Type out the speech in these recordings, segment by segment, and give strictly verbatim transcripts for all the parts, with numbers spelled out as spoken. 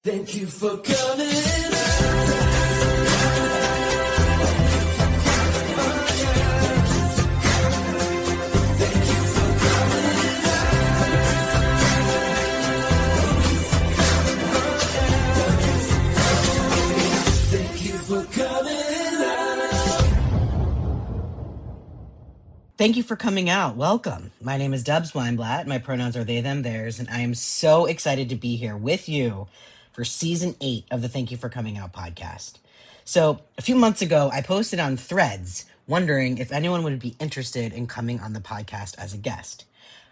Thank you for coming. Thank you for coming. Thank you for coming out. Welcome. My name is Dubs Weinblatt. My pronouns are they, them, theirs, and I am so excited to be here with you for season eight of the Thank You for Coming Out podcast. So, a few months ago, I posted on Threads wondering if anyone would be interested in coming on the podcast as a guest.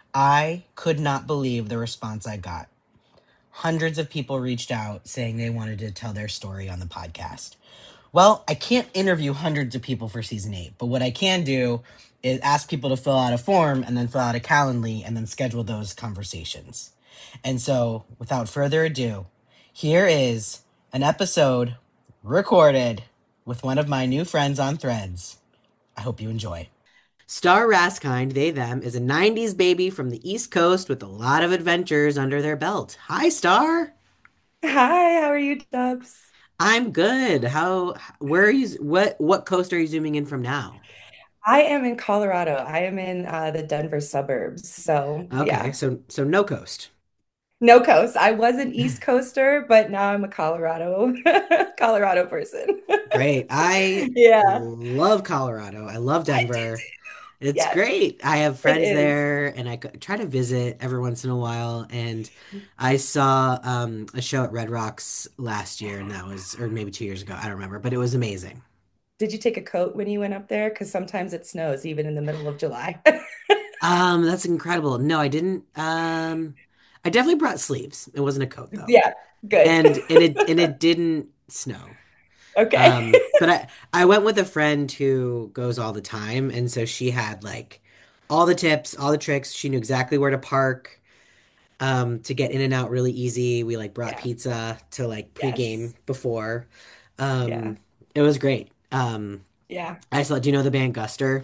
I could not believe the response I got. Hundreds of people reached out saying they wanted to tell their story on the podcast. Well, I can't interview hundreds of people for season eight, but what I can do is ask people to fill out a form and then fill out a Calendly and then schedule those conversations. And so, without further ado, here is an episode recorded with one of my new friends on Threads. I hope you enjoy. Star Raskind, they, them, is a nineties baby from the East Coast with a lot of adventures under their belt. Hi, Star. Hi, how are you, Dubs? I'm good. How, where are you, what, what coast are you zooming in from now? I am in Colorado. I am in uh, the Denver suburbs. So, Okay, yeah, so so no coast. no coast. I was an East Coaster, but now I'm a Colorado Colorado person. Great. I Yeah, love Colorado. I love I did Denver. too. It's Yes, great. I have it friends is. there and I c- try to visit every once in a while. And I saw um, a show at Red Rocks last year, and that was, or maybe two years ago. I don't remember, but it was amazing. Did you take a coat when you went up there? Because sometimes it snows even in the middle of July. Um, that's incredible. No, I didn't. Um, I definitely brought sleeves. It wasn't a coat though. Yeah, good. And and it and it didn't snow. Okay. Um, but I I went with a friend who goes all the time, and so she had like all the tips, all the tricks. She knew exactly where to park, um, to get in and out really easy. We like brought Yeah. pizza to like pregame Yes. before. Yeah. Um, it was great. Um, Yeah. I saw, do you know the band Guster?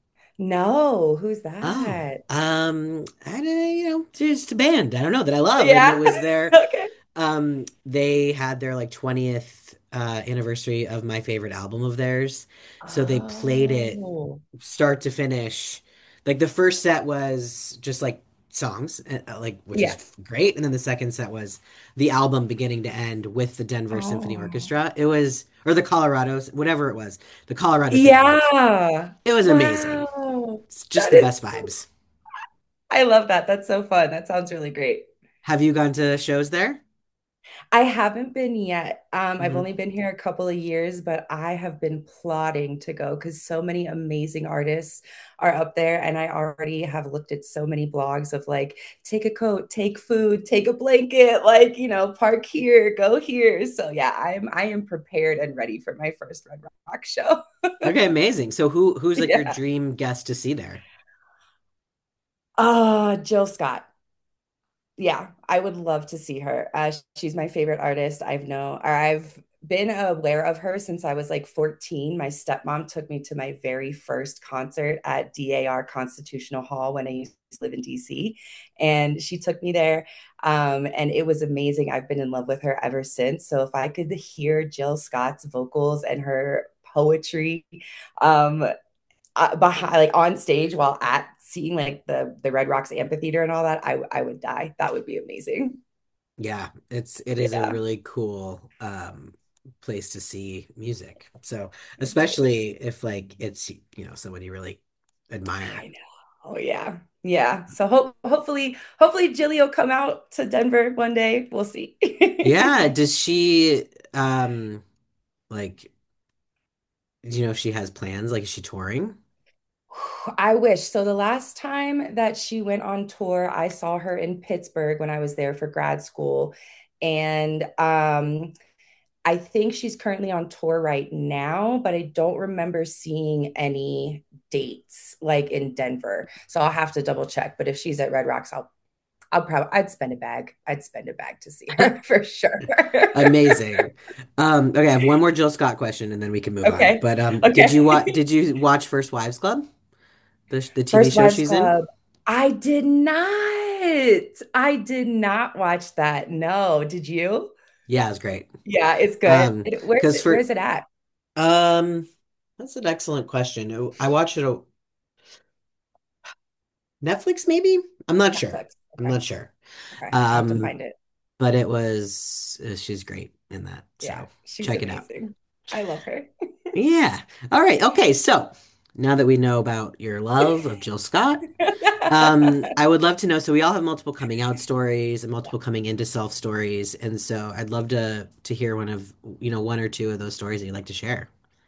No, who's Oh, that? um, I don't know, you know, just a band I don't know that I love, and it Yeah. was their Okay. Um, they had their like twentieth uh anniversary of my favorite album of theirs. So they played it Oh. start to finish. Like the first set was just like songs, uh, uh, like which Yeah. is great, and then the second set was the album beginning to end with the Denver Symphony Oh. Orchestra. It was or the Colorados, whatever it was, the Colorado Symphony Orchestra. Yeah. It was amazing. Wow. It's just That the is, best vibes. I love that. That's so fun. That sounds really great. Have you gone to shows there? I haven't been yet. Um, I've Hmm. only been here a couple of years, but I have been plotting to go because so many amazing artists are up there. And I already have looked at so many blogs of like, take a coat, take food, take a blanket, like, you know, park here, go here. So yeah, I'm I am prepared and ready for my first Red Rock show. Okay, amazing. So who who's like your Yeah. dream guest to see there? Uh, Jill Scott. Yeah, I would love to see her. Uh, she's my favorite artist. I've known, or I've been aware of her since I was like fourteen. My stepmom took me to my very first concert at D A R Constitutional Hall when I used to live in D C. And she took me there. Um, and it was amazing. I've been in love with her ever since. So if I could hear Jill Scott's vocals and her poetry, um, uh, behind like on stage while at seeing like the the Red Rocks amphitheater and all that, I I would die. That would be amazing. Yeah, it's it is a Yeah, really cool um place to see music. So, especially if like it's you know someone you really admire. I know. Oh yeah, yeah. So hope hopefully hopefully Jilly will come out to Denver one day. We'll see. Yeah, does she um like do you know if she has plans? Like is she touring? I wish. So the last time that she went on tour, I saw her in Pittsburgh when I was there for grad school. And um I think she's currently on tour right now, but I don't remember seeing any dates like in Denver. So I'll have to double check. But if she's at Red Rocks, I'll I'll probably I'd spend a bag. I'd spend a bag to see her for sure. Amazing. Um okay, I have one more Jill Scott question and then we can move on. Okay. But um did you watch Okay. did you watch First Wives Club? The the T V First show Wives she's in? Club. I did not. I did not watch that. No. Did you? Yeah, it was great. Yeah, it's good. Um, It, where's because it, where's for it at? um, that's an excellent question. I watched it on Netflix, maybe? I'm not sure. Netflix. I'm Okay. not sure. Okay. I'll have to Um, find it. but it was uh, she's great in that. Yeah, So she's check it out. amazing. I love her. Yeah. All right. Okay. So now that we know about your love of Jill Scott, um, I would love to know. So we all have multiple coming out stories and multiple coming into self stories, and so I'd love to to hear one of you know one or two of those stories that you'd like to share.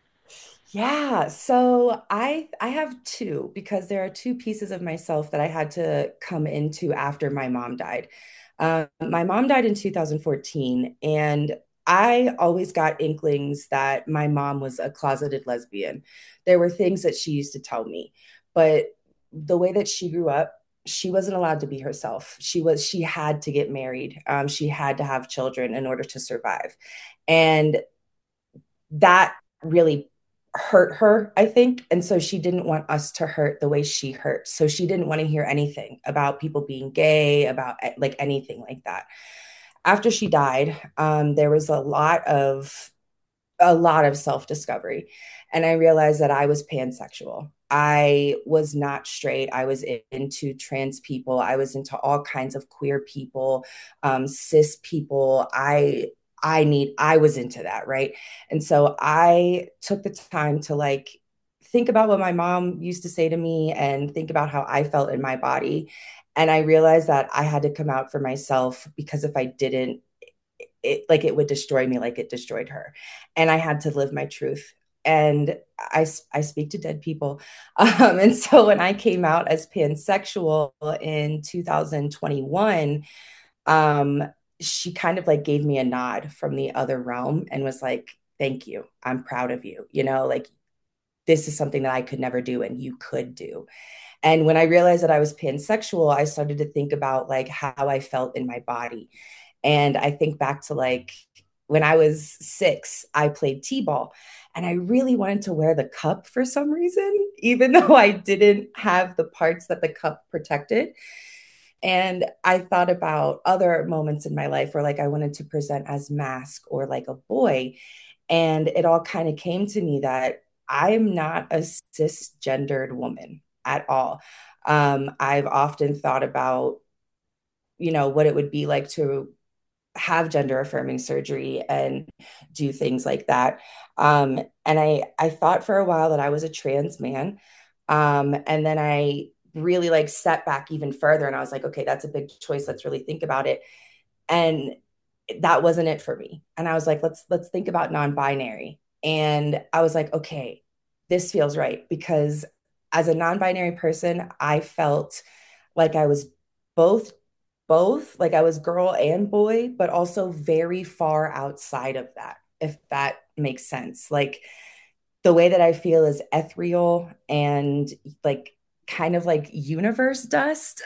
Yeah, so I I have two because there are two pieces of myself that I had to come into after my mom died. Um, my mom died in two thousand fourteen, and I always got inklings that my mom was a closeted lesbian. There were things that she used to tell me, but the way that she grew up, she wasn't allowed to be herself. She was she had to get married. Um, she had to have children in order to survive, and that really hurt her, I think. And so she didn't want us to hurt the way she hurt. So she didn't want to hear anything about people being gay, about like anything like that. After she died, um, there was a lot of a lot of self-discovery. And I realized that I was pansexual. I was not straight. I was into trans people. I was into all kinds of queer people, um, cis people. I I need I was into that, right? And so I took the time to like think about what my mom used to say to me and think about how I felt in my body. And I realized that I had to come out for myself because if I didn't, it like it would destroy me like it destroyed her. And I had to live my truth. And I, I speak to dead people. Um, and so when I came out as pansexual in two thousand twenty-one, um, she kind of like gave me a nod from the other realm and was like, thank you. I'm proud of you. You know, like this is something that I could never do and you could do. And when I realized that I was pansexual, I started to think about like how I felt in my body. And I think back to like when I was six, I played t-ball and I really wanted to wear the cup for some reason, even though I didn't have the parts that the cup protected. And I thought about other moments in my life where like I wanted to present as mask or like a boy. And it all kind of came to me that I'm not a cisgendered woman at all. Um, I've often thought about, you know, what it would be like to have gender affirming surgery and do things like that. Um, and I, I thought for a while that I was a trans man. Um, and then I really like set back even further and I was like, okay, that's a big choice. Let's really think about it. And that wasn't it for me. And I was like, let's let's think about non-binary. And I was like, okay, this feels right because as a non-binary person, I felt like I was both both, like I was girl and boy, but also very far outside of that, if that makes sense. Like the way that I feel is ethereal and like kind of like universe dust.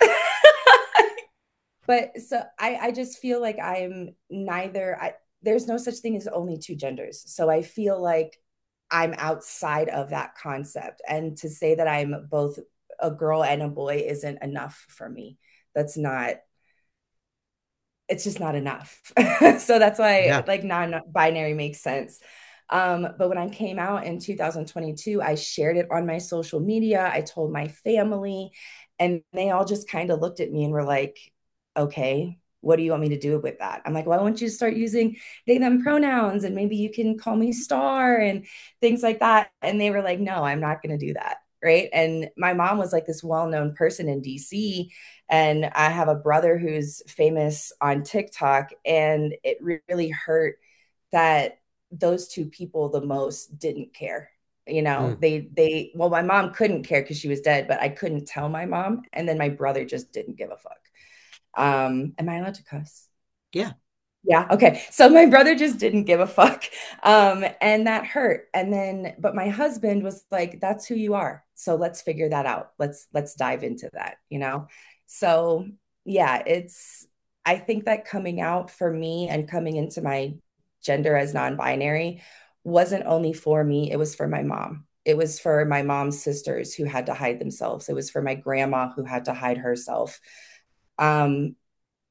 But so I, I just feel like I'm neither. I, there's no such thing as only two genders. So I feel like I'm outside of that concept. And to say that I'm both a girl and a boy isn't enough for me. That's not, it's just not enough. So that's why Yeah. like non-binary makes sense. Um, but when I came out in two thousand twenty-two, I shared it on my social media. I told my family, and they all just kind of looked at me and were like, okay, what do you want me to do with that? I'm like, well, I want you to start using they, them pronouns, and maybe you can call me Star and things like that. And they were like, no, I'm not going to do that. Right. And my mom was like this well known person in D C. And I have a brother who's famous on TikTok. And it really hurt that those two people the most didn't care. You know, Mm. they, they, well, my mom couldn't care because she was dead, but I couldn't tell my mom. And then my brother just didn't give a fuck. Um, am I allowed to cuss? Yeah. Yeah. Okay. So my brother just didn't give a fuck. Um, and that hurt. And then, but my husband was like, that's who you are. So let's figure that out. Let's, let's dive into that, you know? So yeah, it's, I think that coming out for me and coming into my gender as non-binary wasn't only for me, it was for my mom. It was for my mom's sisters who had to hide themselves. It was for my grandma who had to hide herself. Um,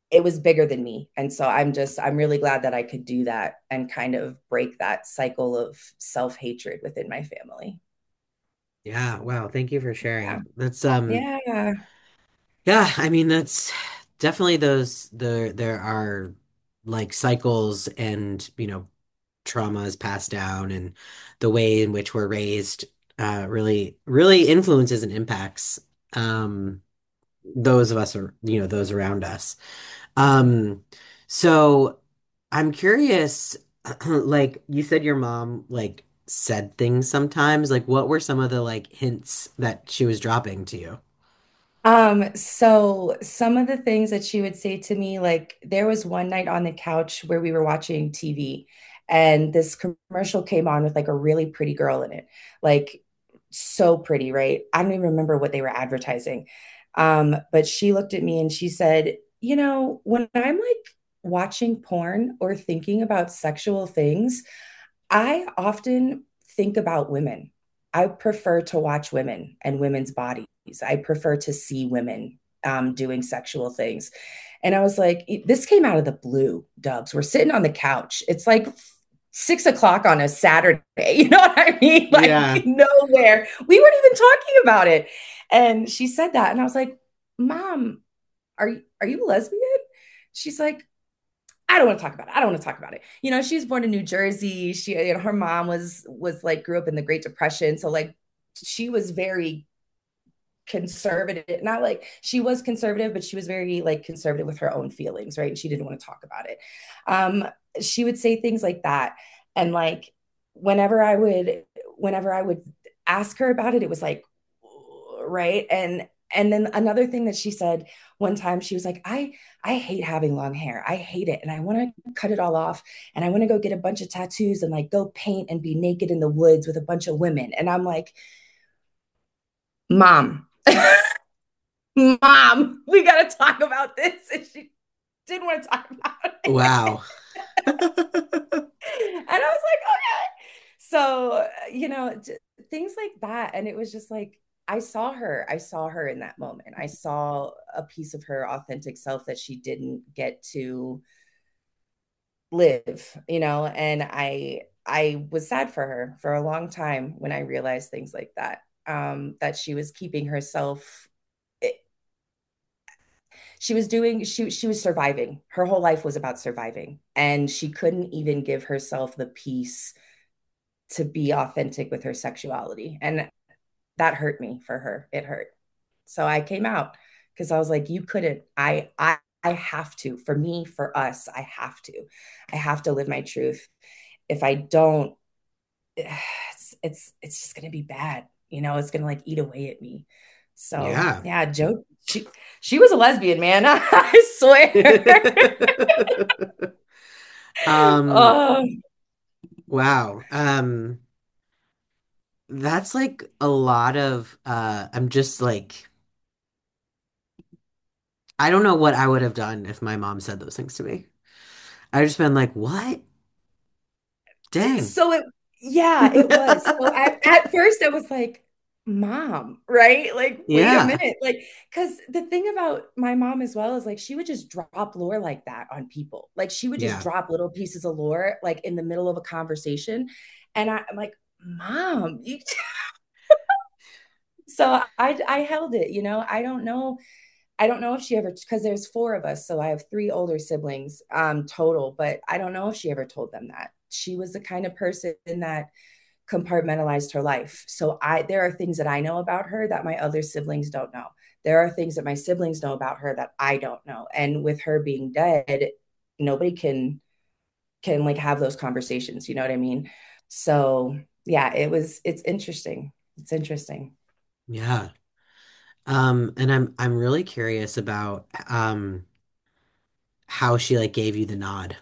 it was bigger than me. And so I'm just, I'm really glad that I could do that and kind of break that cycle of self-hatred within my family. Yeah, So wow, thank you for yeah. sharing. That's um Yeah. yeah, I mean that's definitely those there there are like cycles and, you know, trauma is passed down and the way in which we're raised uh really really influences and impacts um those of us or you know those around us. Um so I'm curious like you said your mom like said things sometimes like what were some of the like hints that she was dropping to you? Um, so some of the things that she would say to me, like there was one night on the couch where we were watching T V and this commercial came on with like a really pretty girl in it. Like so pretty, right? I don't even remember what they were advertising. Um, but she looked at me and she said, you know, when I'm like watching porn or thinking about sexual things, I often think about women. I prefer to watch women and women's bodies. I prefer to see women um, doing sexual things. And I was like, this came out of the blue, Dubs. We're sitting on the couch. It's like six o'clock on a Saturday. You know what I mean? Like Yeah. nowhere. We weren't even talking about it. And she said that. And I was like, Mom, are you, are you lesbian? She's like, I don't want to talk about it. I don't want to talk about it. You know, she's born in New Jersey. She, you know, her mom was was like grew up in the Great Depression, so like she was very conservative. Not like she was conservative, but she was very like conservative with her own feelings, right? And she didn't want to talk about it. Um, she would say things like that, and like whenever I would, whenever I would ask her about it, it was like, right, and and then another thing that she said one time, she was like, I I hate having long hair. I hate it. And I want to cut it all off. And I want to go get a bunch of tattoos and like go paint and be naked in the woods with a bunch of women. And I'm like, Mom, Mom, we got to talk about this. And she didn't want to talk about it. Wow. And I was like, okay. So, you know, things like that. And it was just like, I saw her. I saw her in that moment. I saw a piece of her authentic self that she didn't get to live, you know, and I I was sad for her for a long time when I realized things like that. Um, that she was keeping herself it, she was doing she she was surviving. Her whole life was about surviving. And she couldn't even give herself the peace to be authentic with her sexuality. And that hurt me for her. It hurt. So I came out because I was like, you couldn't. I I I have to. For me, for us, I have to. I have to live my truth. If I don't, it's it's it's just gonna be bad. You know, it's gonna like eat away at me. So Yeah. yeah, Joe, she she was a lesbian, man. I swear. Um, Oh, wow. Um, that's like a lot of uh I'm just like I don't know what I would have done if my mom said those things to me. I just been like, "What? Dang." so it, yeah, it was. So I, at first I was like, Mom, right? Like, wait a Yeah. minute. Like, because the thing about my mom as well is like, she would just drop lore like that on people. Like, she would just Yeah. drop little pieces of lore, like in the middle of a conversation. And I, I'm like, Mom, you... so I, I held it, you know, I don't know. I don't know if she ever, because there's four of us. So I have three older siblings um, total, but I don't know if she ever told them that. She was the kind of person that compartmentalized her life. So I there are things that I know about her that my other siblings don't know. There are things that my siblings know about her that I don't know. And with her being dead, nobody can can like have those conversations, you know what I mean? So, yeah, it was it's interesting. It's interesting. Yeah. Um, and I'm I'm really curious about um how she like gave you the nod.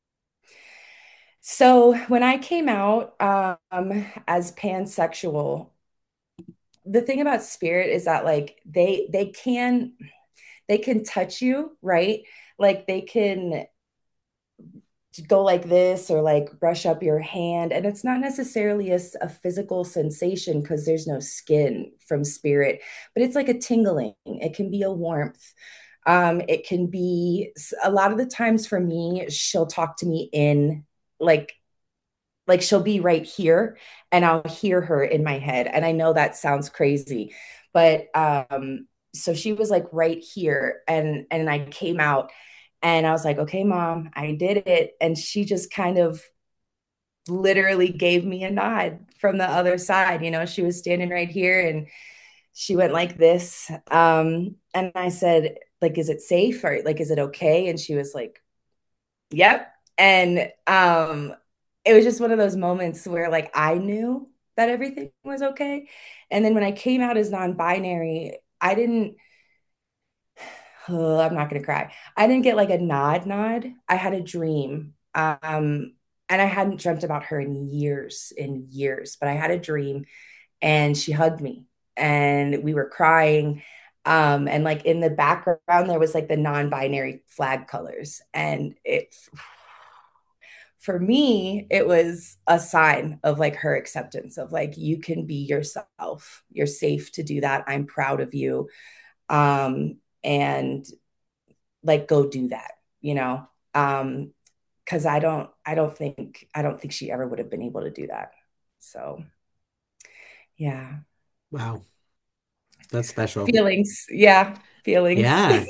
So, when I came out um as pansexual, the thing about spirit is that like they they can they can touch you, right? Like they can go like this or like brush up your hand. And it's not necessarily a, a physical sensation because there's no skin from spirit, but it's like a tingling. It can be a warmth. Um, it can be a lot of the times for me, she'll talk to me in like like she'll be right here and I'll hear her in my head. And I know that sounds crazy, but um so she was like right here and and I came out and I was like, "Okay, mom, I did it." And she just kind of literally gave me a nod from the other side. You know, she was standing right here and she went like this. Um and I said, like, "Is it safe or like is it okay?" And she was like, "Yep." And um it was just one of those moments where like I knew that everything was okay. And then when I came out as non-binary, I didn't oh, I'm not gonna cry. I didn't get like a nod nod. I had a dream. Um and I hadn't dreamt about her in years, in years, but I had a dream and she hugged me and we were crying. Um, and like in the background, there was like the non-binary flag colors. And it, for me, it was a sign of like her acceptance of like, you can be yourself. You're safe to do that. I'm proud of you. Um, and like, go do that, you know? Um, cause I don't, I don't think, I don't think she ever would have been able to do that. So yeah. Wow, that's special. Feelings. Yeah, feelings. Yeah.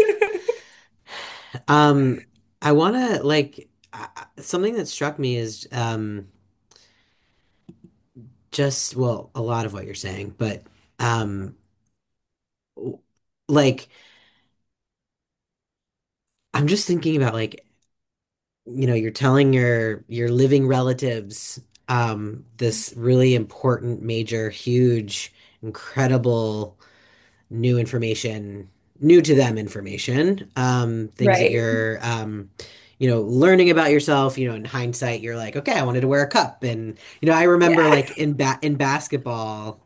Um, I want to like uh, something that struck me is um just well, a lot of what you're saying, but um w- like I'm just thinking about like you know, you're telling your your living relatives um this really important, major, huge, incredible new information, new to them information, um, things that Right. you're, um, you know, learning about yourself. You know, in hindsight, you're like, okay, I wanted to wear a cup, and you know, I remember Yeah. like in ba in basketball,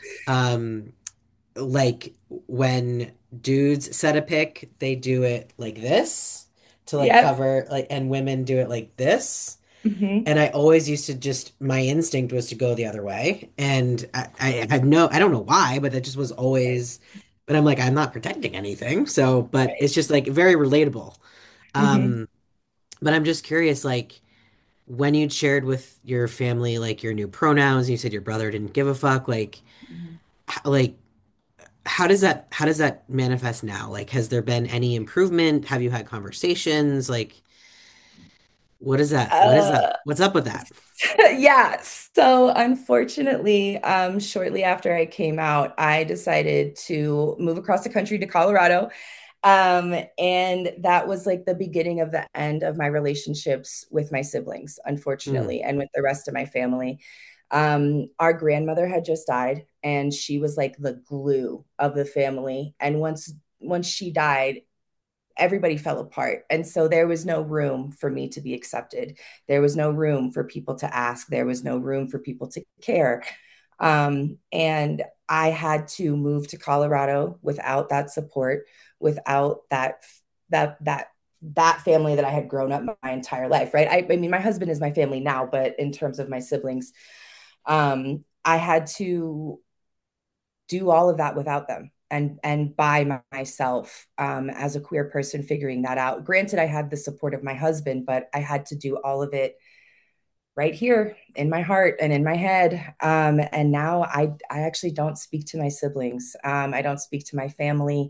um, like when dudes set a pick, they do it like this to like Yep. cover, like, and women do it like this. Hmm. And I always used to just, my instinct was to go the other way. And I, I have no, I don't know why, but that just was Right. always, but I'm like, I'm not protecting anything. So, but Right. it's just like very relatable. Hmm. Um, but I'm just curious, like when you'd shared with your family, like your new pronouns, and you said your brother didn't give a fuck, like, Hmm. h- like, how does that, how does that manifest now? Like, has there been any improvement? Have you had conversations? Like, what is that? What is that? Uh, What's up with that? yeah. So unfortunately, um, shortly after I came out, I decided to move across the country to Colorado. Um, and that was like the beginning of the end of my relationships with my siblings, Hmm. unfortunately, and with the rest of my family. Um, our grandmother had just died, and she was like the glue of the family. And once once she died, everybody fell apart. And so there was no room for me to be accepted. There was no room for people to ask. There was no room for people to care. Um, and I had to move to Colorado without that support, without that that that that family that I had grown up my entire life, right? I, I mean, my husband is my family now, but in terms of my siblings, um, I had to do all of that without them and and by myself, um, as a queer person, figuring that out. Granted, I had the support of my husband, but I had to do all of it right here in my heart and in my head. Um, and now I I actually don't speak to my siblings. Um, I don't speak to my family,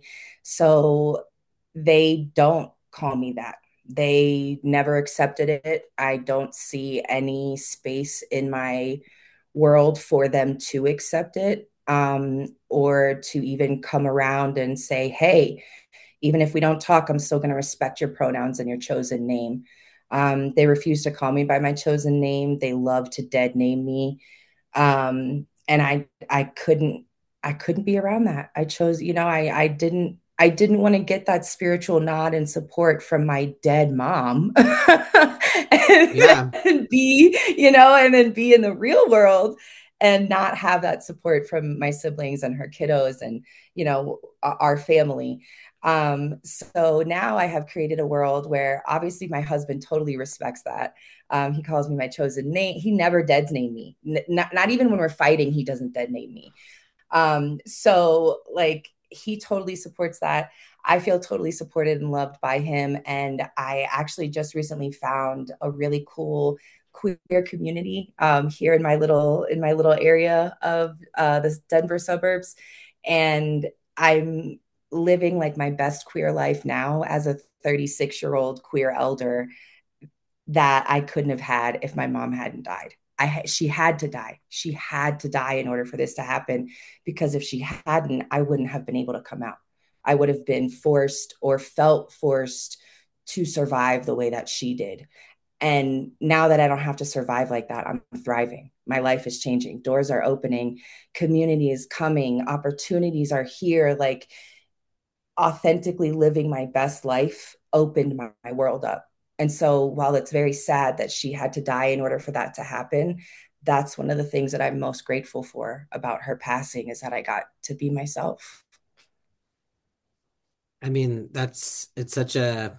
so they don't call me that. They never accepted it. I don't see any space in my world for them to accept it, um, or to even come around and say, hey, even if we don't talk, I'm still going to respect your pronouns and your chosen name. Um, they refuse to call me by my chosen name. They love to dead name me. Um, and I, I couldn't, I couldn't be around that. I chose, you know, I, I didn't, I didn't want to get that spiritual nod and support from my dead mom and Yeah. then be, you know, and then be in the real world and not have that support from my siblings and her kiddos and, you know, our family. Um, so now I have created a world where obviously my husband totally respects that. Um, he calls me my chosen name. He never deads name me. N- not, not even when we're fighting, he doesn't dead name me. Um, so like he totally supports that. I feel totally supported and loved by him. And I actually just recently found a really cool queer community um, here in my little in my little area of uh, the Denver suburbs, and I'm living like my best queer life now as a thirty-six year old queer elder that I couldn't have had if my mom hadn't died. I she had to die. She had to die in order for this to happen, because if she hadn't, I wouldn't have been able to come out. I would have been forced or felt forced to survive the way that she did. And now that I don't have to survive like that, I'm thriving. My life is changing. Doors are opening, community is coming, opportunities are here. Like authentically living my best life opened my, my world up. And so while it's very sad that she had to die in order for that to happen, that's one of the things that I'm most grateful for about her passing, is that I got to be myself. I mean, that's it's such a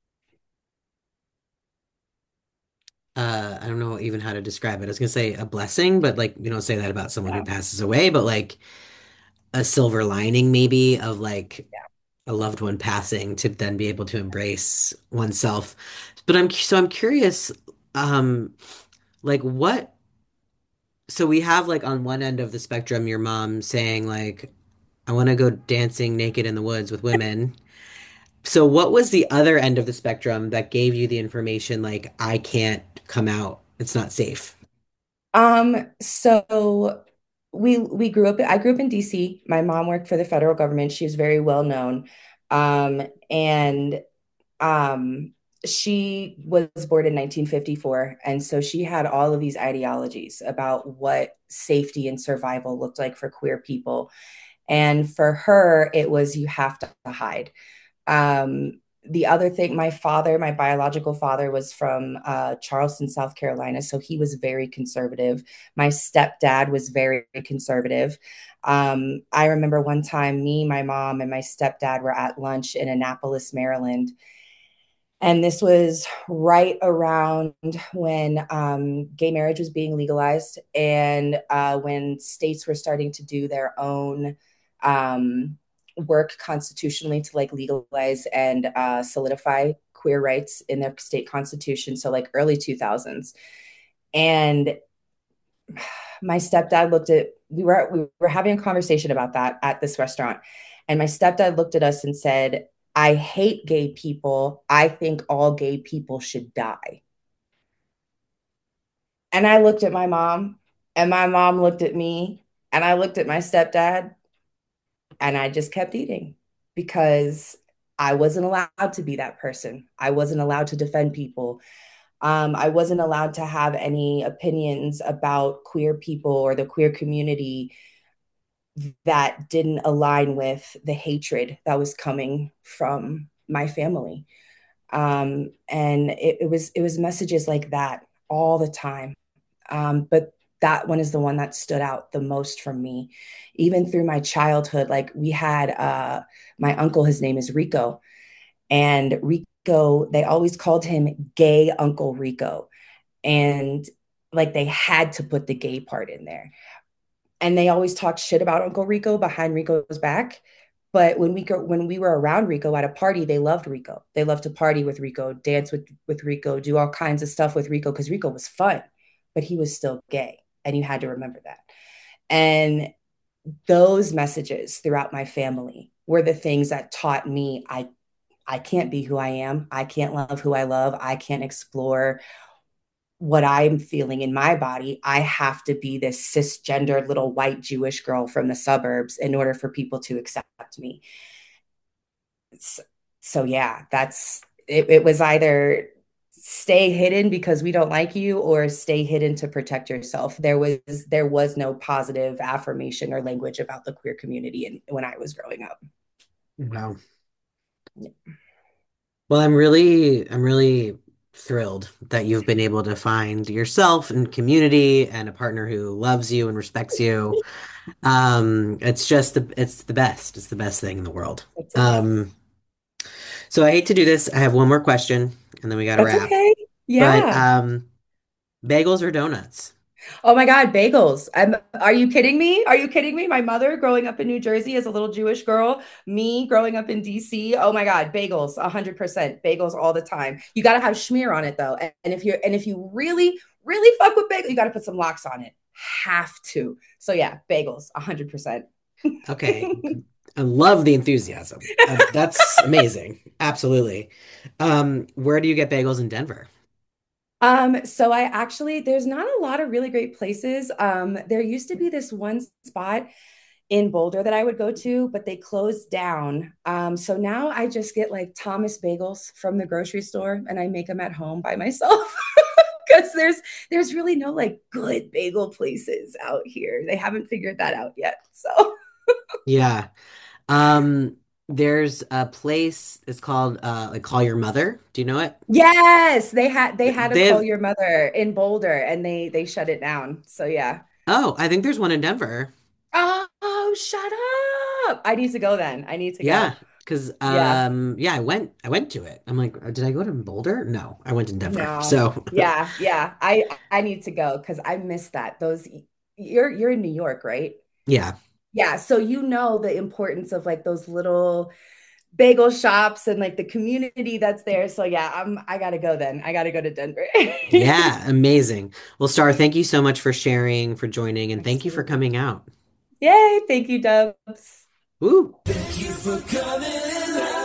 uh I don't know even how to describe it. I was gonna say a blessing, but like you don't say that about someone who Yeah. passes away, but like a silver lining maybe of like a loved one passing to then be able to embrace oneself. But I'm so I'm curious, um, like what so we have like on one end of the spectrum your mom saying like I want to go dancing naked in the woods with women. So what was the other end of the spectrum that gave you the information like I can't come out, it's not safe? Um, so we we grew up, I grew up in D C. My mom worked for the federal government. She was very well known. Um, and um, she was born in nineteen fifty-four. And so she had all of these ideologies about what safety and survival looked like for queer people. And for her, it was you have to hide. Um, the other thing, my father, my biological father, was from uh, Charleston, South Carolina. So he was very conservative. My stepdad was very conservative. Um, I remember one time, me, my mom, and my stepdad were at lunch in Annapolis, Maryland. And this was right around when um, gay marriage was being legalized, and uh, when states were starting to do their own um, work constitutionally to like legalize and uh, solidify queer rights in their state constitution. So, like early two thousands. And my stepdad looked at, we were we were having a conversation about that at this restaurant, and my stepdad looked at us and said, I hate gay people. I think all gay people should die. And I looked at my mom, and my mom looked at me, and I looked at my stepdad, and I just kept eating, because I wasn't allowed to be that person. I wasn't allowed to defend people. Um, I wasn't allowed to have any opinions about queer people or the queer community that didn't align with the hatred that was coming from my family. Um, and it, it was it was messages like that all the time. Um, but that one is the one that stood out the most from me, even through my childhood. Like we had uh, my uncle, his name is Rico, and Rico, they always called him Gay Uncle Rico, and like they had to put the gay part in there. And they always talked shit about Uncle Rico behind Rico's back. But when we go, when we were around Rico at a party, they loved Rico. They loved to party with Rico, dance with with Rico, do all kinds of stuff with Rico, because Rico was fun, but he was still gay, and you had to remember that. And those messages throughout my family were the things that taught me I I can't be who I am. I can't love who I love. I can't explore what I'm feeling in my body. I have to be this cisgendered little white Jewish girl from the suburbs in order for people to accept me. So, so yeah, that's it, it was either stay hidden because we don't like you, or stay hidden to protect yourself. There was there was no positive affirmation or language about the queer community in, when I was growing up. Wow. Well, I'm really, I'm really thrilled that you've been able to find yourself and community and a partner who loves you and respects you. Um, it's just the, it's the best. It's the best thing in the world. That's okay. Um, so I hate to do this. I have one more question and then we got to That's wrap. okay. But Yeah. um, bagels or donuts? Oh my God, bagels. I'm, are you kidding me? Are you kidding me? My mother growing up in New Jersey as a little Jewish girl, me growing up in D C. Oh my God, bagels, one hundred percent. Bagels all the time. You got to have schmear on it though. And, and if you're and if you really really fuck with bagel, you got to put some lox on it. Have to. So yeah, bagels, one hundred percent. Okay. I love the enthusiasm. Uh, that's amazing. Absolutely. Um, where do you get bagels in Denver? Um, so I actually, there's not a lot of really great places. Um, there used to be this one spot in Boulder that I would go to, but they closed down. Um, so now I just get like Thomas bagels from the grocery store and I make them at home by myself because there's there's really no like good bagel places out here. They haven't figured that out yet. So Yeah. Um, there's a place, it's called uh like Call Your Mother. Do you know it? yes, they had they had to They call have your mother in Boulder and they they shut it down. So yeah. oh, I think there's one in Denver. Oh, shut up. I need to go then. I need to Yeah, go. because Yeah. um yeah, I went I went to it. I'm like, did I go to Boulder? No, I went to Denver. No. So Yeah, yeah. I I need to go because I miss that. Those you're you're in New York, right? yeah. Yeah, so you know the importance of like those little bagel shops and like the community that's there. So yeah, I'm I gotta go then. I gotta go to Denver. Yeah, amazing. Well, Star, thank you so much for sharing, for joining, and thank you for Absolutely. coming out. Yay, thank you, Dubs. Woo! Thank you for coming out.